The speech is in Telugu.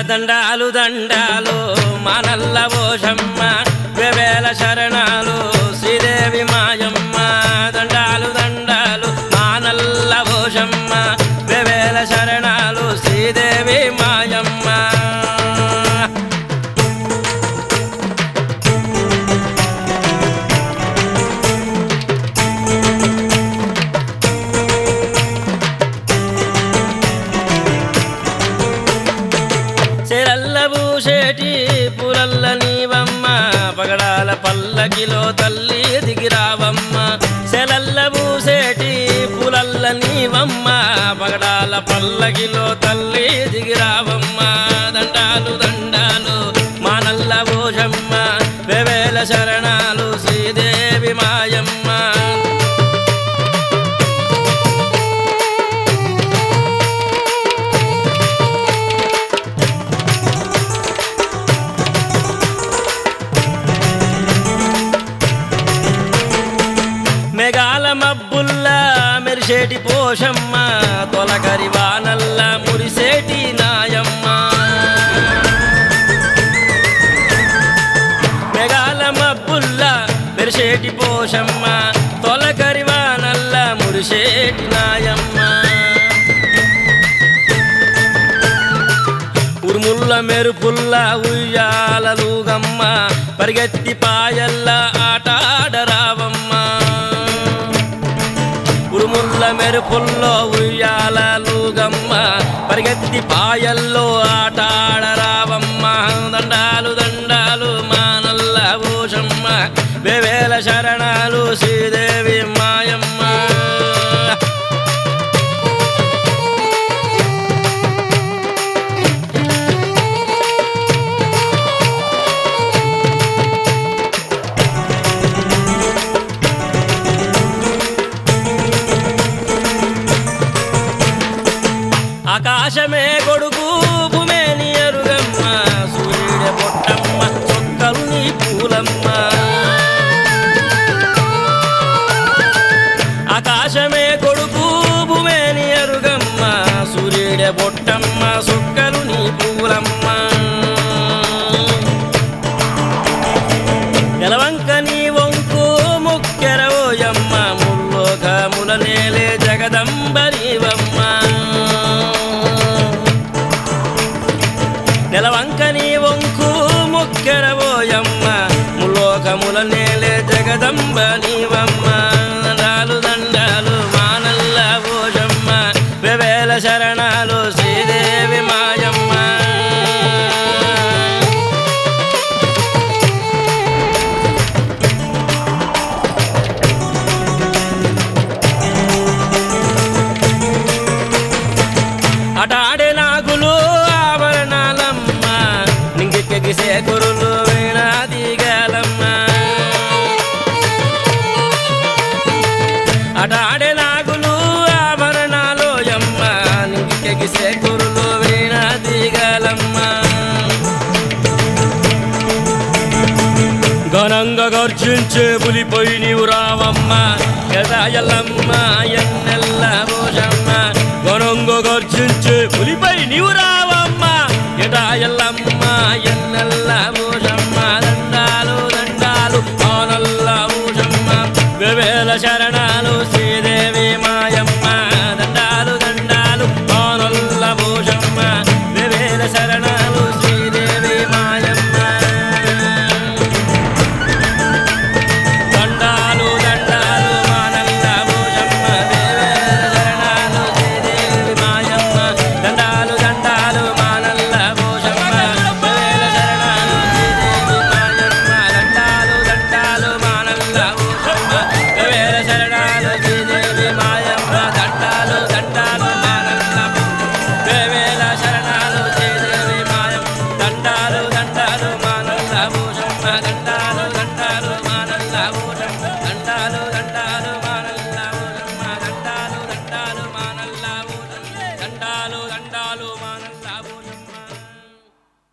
దండాలు దండాలు మా నల్ల పోషమ్మ వేవేల శరణాలు శ్రీదేవి మాయమ్మ దండాలు దండాలు మా నల్ల పోషమ్మ వేవేల శరణాలు శ్రీదేవి మాయమ్మ చెరల్లబూసేటి పులల్ల నీవమ్మ పగడాల పల్లకిలో తల్లి దిగిరావమ్మ చెరల్లబూసేటి పులల్ల నీవమ్మ పగడాల పల్లకిలో తల్లి దిగిరావమ్మ దండాలు దండాలు మా నల్ల పోషమ్మ వేవేల శరణాలు శ్రీదేవి మాయమ్మ మెగాల మబ్బుల్లా మెరిసేటి పోషమ్మ తొలగరి వానల్ల మురిసేటి నాయమ్మ మెగాల మబ్బుల్లా మెరిసేటి పోషమ్మ తొలగరి వానల్ల మురిసేటి నాయమ్మ ఉరుముల్ల మెరుపుల్ల ఉయ్యాలలుగమ్మ పరిగెత్తి పాయల్ల ఆటాడరావమ్మ ఉరుముల్ల మెరుపుల్లో ఉయ్యాలలుగమ్మ పరిగెత్తి పాయల్లో ఆటాడరావమ్మ దండాలు దండాలు మా నల్ల పోషమ్మ వేవేల శరణాలు శ్రీదేవి మాయమ్మ ఆకాశమే కొడుకు భూమేని ఎరుగమ్మ సూర్యుడే పొట్టమ్మ చొక్కలు నీ పూలమ్మ ఆకాశమే కొడుకు భూమేని ఎరుగమ్మ సూర్యుడే పొట్టమ్మ చొక్కలు నీ పూలమ్మ నెలవంక నీ వంకు ముక్కెరవోయమ్మ ముల్లోకముల నేలే జగదంబ నీవమ్మ నెలవంక నీ వంకు ముక్కెరవోయమ్మ ముల్లోకముల నేలే జగదంబ నీవమ్మ దండాలు దండాలు మా నల్ల పోషమ్మ వేవేల శరణాలు శ్రీదేవి మాయమ్మ అటాడే నాగులు ఆభరణాలమ్మ నింగికెగిసే కురులు వీణాదిగాలమ్మ అటాడే నాగులు ఆభరణాలోయమ్మ నింగికెగిసే కురులు వీణాదిగాలమ్మ ఘనంగా గర్జించే పులిపై నీవు రావమ్మ ఎదాయలమ్మ ఎన్నెల్ల పోషమ్మ ఘనంగా గర్జించే పులిపై నీవు రావమ్మ ఎదాయలమ్మ